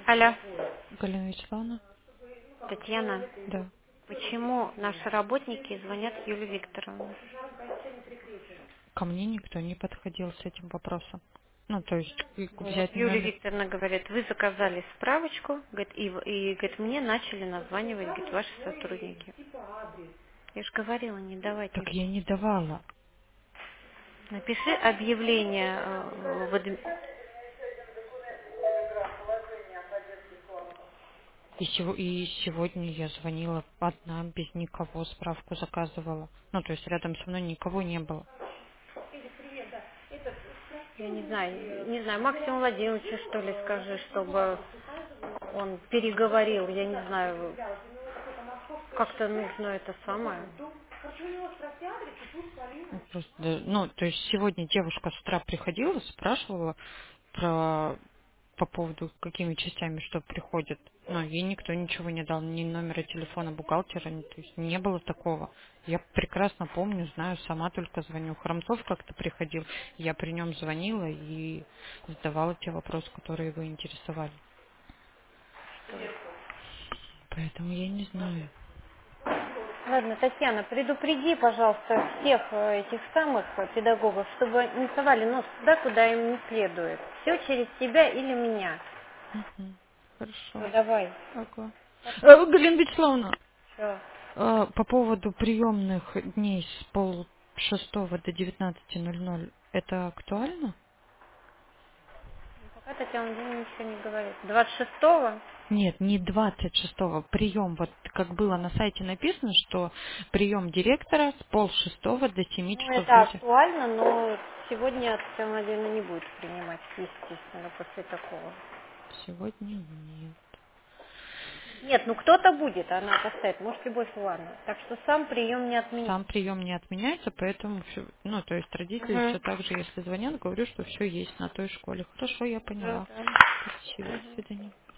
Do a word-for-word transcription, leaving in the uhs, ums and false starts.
Алло, Галина Вячеславовна? Татьяна, Да. почему наши работники звонят Юлии Викторовне? Ко мне никто не подходил с этим вопросом. Ну, то есть и Вот, взять Юлия номер. Викторовна говорит, вы заказали справочку, говорит, и, в- и говорит, мне начали названивать, говорит, ваши сотрудники. Я же говорила, не давать Так ни- я не давала. Напиши объявление э, в адми- И, сего- и сегодня я звонила одна, без никого, справку заказывала. Ну, то есть рядом со мной никого не было. я не знаю, не знаю, Максиму Владимировичу, что ли, скажи, чтобы он переговорил, я не знаю, как-то нужно это самое. Ну, просто, да, ну, то есть сегодня девушка с утра приходила, спрашивала про по поводу, какими частями что приходит. Но ей никто ничего не дал, ни номера телефона бухгалтера, ни- то есть не было такого. Я прекрасно помню, знаю, сама только звоню. Хромцов как-то приходил, я при нем звонила и задавала те вопросы, которые его интересовали. Поэтому я не знаю. Ладно, Татьяна, предупреди, пожалуйста, всех э, этих самых э, педагогов, чтобы не совали нос туда, куда им не следует. Все через тебя или меня. Мгм. Хорошо. Все, давай. Ага. Э, Галина Вячеславовна, Все. э, по поводу приемных дней с пол шестого до девятнадцати ноль ноль, это актуально? Пока Татьяна Владимировна ничего не говорит. двадцать шестого? Нет, не двадцать шестого. Прием, вот как было на сайте написано, что прием директора с пол шестого до семи Ну, часов это вечера. актуально, но сегодня Татьяна Владимировна не будет принимать, естественно, после такого. Сегодня нет. Нет, ну кто-то будет, она поставит, может, Любовь Ивановна. Так что сам прием не отменяется. Сам прием не отменяется, поэтому все, ну, то есть родители все Угу. так же, если звонят, говорю, что все есть на той школе. Хорошо, я Да, поняла. да. Спасибо, до Мгм. свидания.